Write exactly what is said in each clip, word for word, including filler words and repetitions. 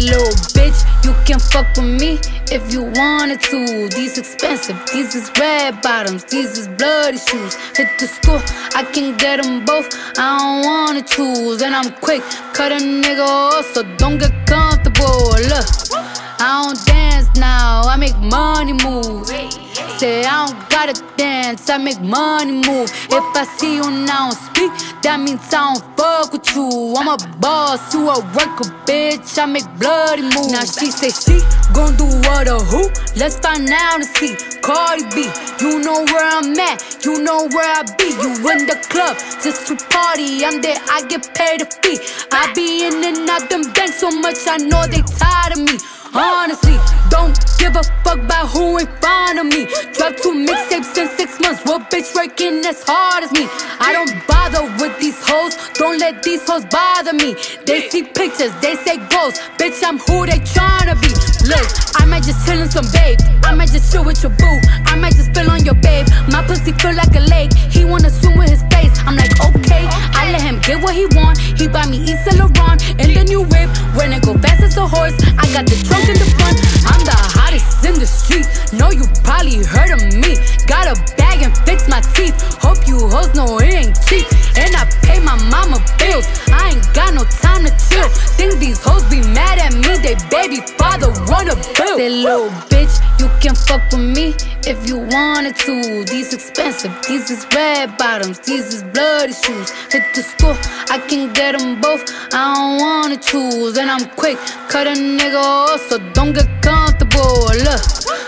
little bitch, you can fuck with me if you wanted to. These expensive, these is red bottoms, these is bloody shoes. Hit the school, I can get them both, I don't wanna choose. And I'm quick, cut a nigga off, so don't get comfortable. Look, I don't dance now, I make money move. Say I don't gotta dance, I make money move. If I see you now speak, that means I don't fuck with you. I'm a boss, you a worker, bitch, I make bloody moves. Now she say she gon' do what or who? Let's find out and see. Cardi B, you know where I'm at, you know where I be. You in the club just to party, I'm there, I get paid a fee. I be in and out them banks so much, I know they tired of me. Honestly, don't give a fuck about who in front of me. Drop two mixtapes in six months, what bitch working as hard as me? I don't bother with these hoes, don't let these hoes bother me. They see pictures, they say goals, bitch I'm who they tryna be. Look, I might just chill in some babe, I might just chill with your boo, I might just spill on your babe. My pussy feel like a lake, he wanna swim with his face. I'm like okay, I let him get what he want. He buy me Yves Saint Laurent and the new whip, when it go fast as a horse. I got the trunk in the front, I'm the hottest in the street. Know you probably heard of me. Got a bag and fix my teeth. Hope you hoes know it ain't cheap. And I pay my mama bills, I ain't got no time to chill. Think these hoes be mad at me, they baby father run a bill. Say little bitch, you can fuck with me if you wanted to. These expensive, these is red bottoms, these is bloody shoes. Hit the school, I can get them both, I don't wanna choose. And I'm quick, cut a nigga off, so don't get comfortable. Look,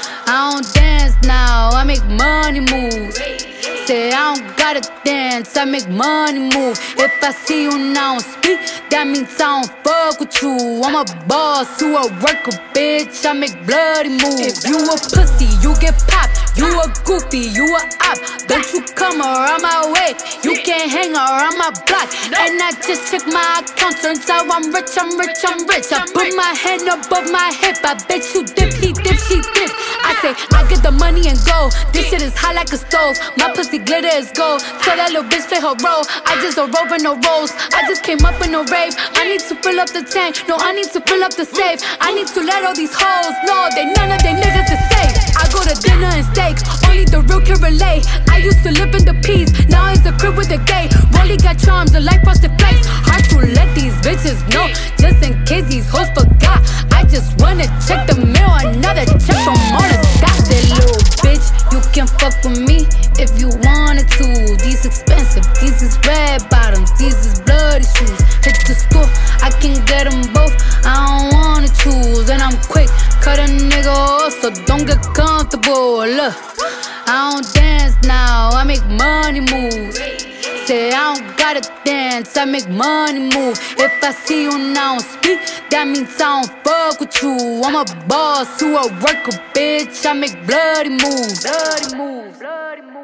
I don't dance now, I make money moves. Say I don't gotta dance, I make money move. If I see you now speak, that means I don't fuck with you. I'm a boss, you a worker, bitch, I make bloody moves. If you a pussy, you get popped. You a goofy, you a op. Don't you come around my way, you can't hang around my block. And I just check my account, turns out I'm rich, I'm rich, I'm rich. I put my hand above my hip, I bet you dip, he dip, she dip. I say, I get the money and go, this shit is hot like a stove. My pussy glitter is gold, tell that little bitch play her role. I just a rope and no rolls, I just came up in a rave. I need to fill up the tank, no I need to fill up the safe. I need to let all these hoes know that none of they niggas is safe. I go to dinner and steak, only the real can relate. I used to live in the peas, now it's the crib with the gay. Rolly got charms, the light frosted flakes. Hard to let these bitches know, just in case these hoes forgot. I just wanna check the mail, another check from all the stock. That little bitch, you can fuck with me if you wanted to. These expensive, these is red bottoms, these is bloody shoes. Hit the school, I can get them both, I don't wanna choose. And I'm quick, cut a nigga off, so don't get comfortable. Look, I don't dance now, I make money moves. Say I don't gotta dance, I make money move. If I see you now speak, that means I don't fuck with you. I'm a boss, you a worker, bitch, I make bloody moves. Bloody moves, bloody moves.